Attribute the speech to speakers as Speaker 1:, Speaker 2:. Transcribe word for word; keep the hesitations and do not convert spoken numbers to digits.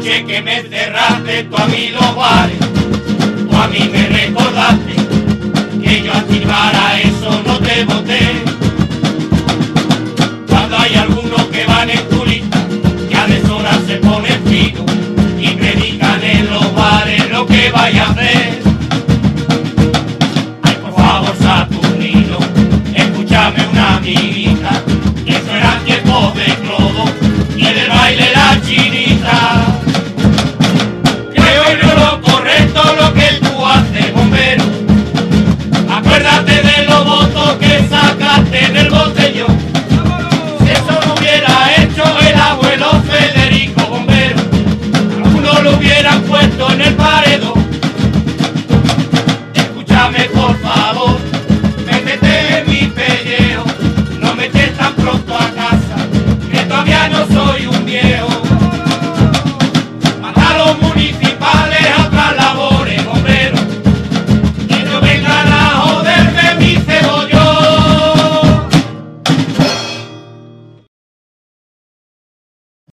Speaker 1: noche que me cerraste tú a mí los bares, tú a mí me recordaste que yo a ti para eso no te voté. Cuando hay algunos que van en tu lista, que a deshora se ponen fino y predican en los bares lo que vaya a hacer. Ay, por favor, Saturnino, escúchame una amiguita, que eso era tiempo de clodo y del baile la chinita. Creo yo lo correcto lo que tú haces, bombero. Acuérdate de los votos que sacaste del botellón. Si eso lo hubiera hecho el abuelo Federico, bombero, algunos lo hubieran puesto en el paredón. Escúchame por favor, métete en mi pellejo, no me eches tan pronto